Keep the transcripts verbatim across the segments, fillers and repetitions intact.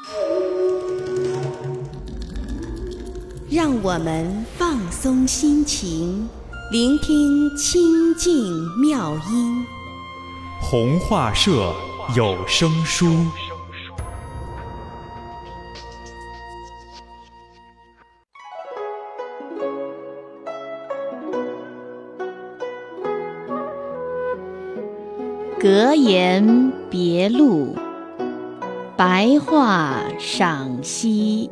让我们放松心情，聆听清净妙音。 弘化社有声书。 格言别录，白话赏析。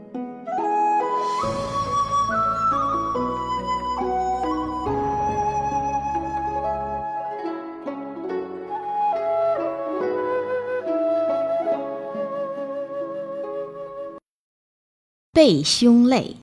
背胸类。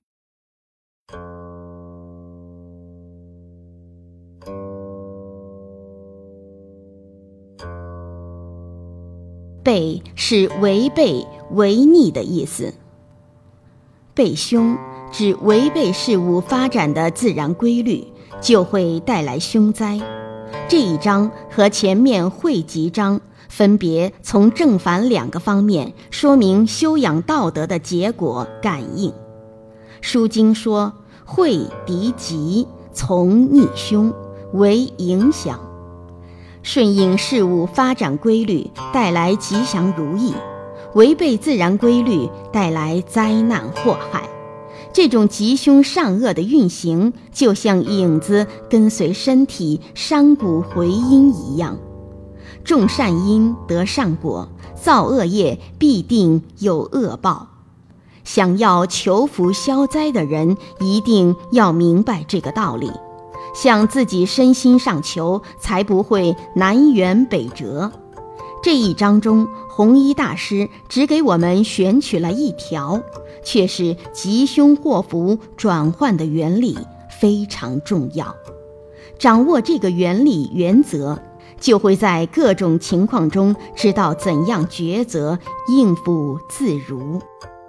背是违背、违逆的意思。背凶指违背事物发展的自然规律，就会带来凶灾。这一章和前面汇集章分别从正反两个方面说明修养道德的结果感应。书经说，会敌吉，从逆凶，为影响。顺应事物发展规律，带来吉祥如意；违背自然规律，带来灾难祸害。这种吉凶善恶的运行，就像影子跟随身体山谷回音一样。种善因得善果，造恶业必定有恶报。想要求福消灾的人，一定要明白这个道理，向自己身心上求，才不会南辕北辙。这一章中，弘一大师只给我们选取了一条，却是吉凶祸福转换的原理，非常重要。掌握这个原理原则，就会在各种情况中知道怎样抉择，应付自如。